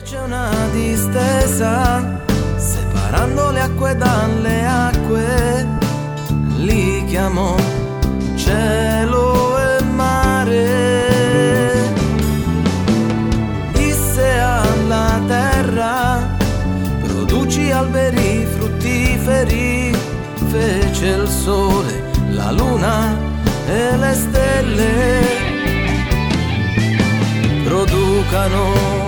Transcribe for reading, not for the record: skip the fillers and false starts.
C'è una distesa separando le acque dalle acque, li chiamo cielo e mare. Disse alla terra: produci alberi fruttiferi. Fece il sole, la luna e le stelle producano